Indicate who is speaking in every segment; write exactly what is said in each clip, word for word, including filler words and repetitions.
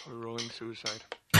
Speaker 1: Rolling Suicide.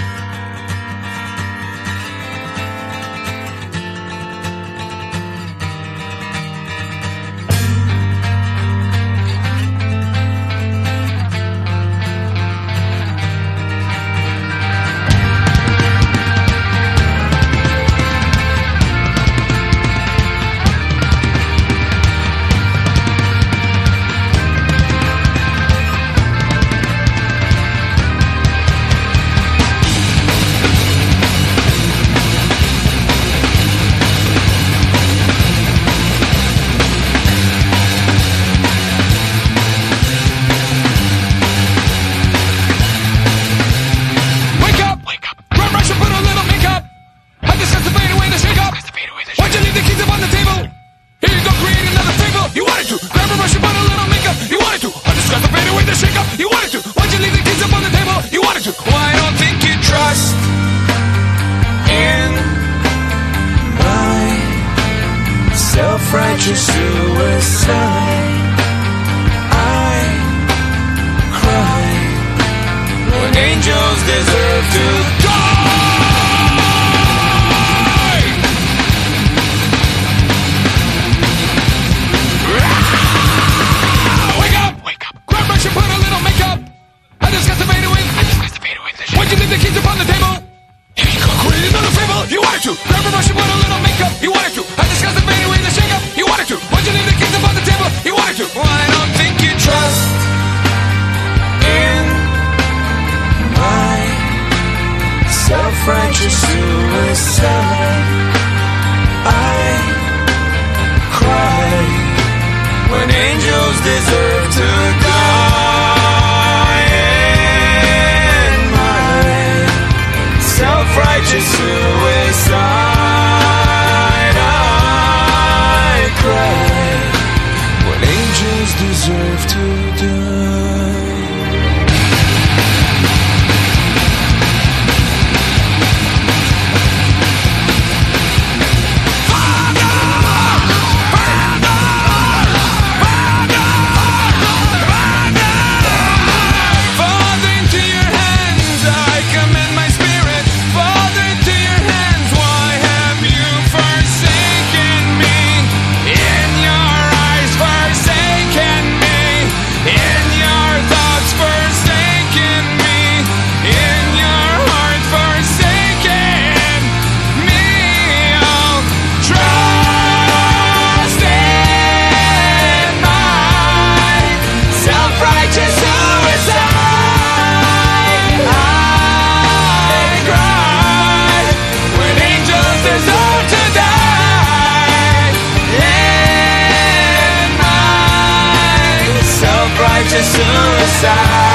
Speaker 2: Self-righteous suicide. I cry when angels deserve to die. Wake up, wake up. Grab brush and put a little makeup. I discussed the fade away. I discussed the fade away. Why'd you leave the keys upon the table? Here you go, create another fable. You wanted to. Grab a brush and put a little makeup. You wanted to. I discussed the fade away. You wanted to. Why'd you leave the keys up on the table? You wanted to. Well, I don't think you trust in my self-righteous suicide. I cry when angels deserve to die. In my self-righteous suicide. When angels deserve to die. Father! Father! Father! Father! Father, into your hands I commend my spirit. Father, into your hands, why have you forsaken me? In your eyes forsaken me, in your thoughts forsaken me, in your heart forsaken me. Oh, trust in my self-righteous suicide. I cry when angels deserve to die. In my self-righteous suicide.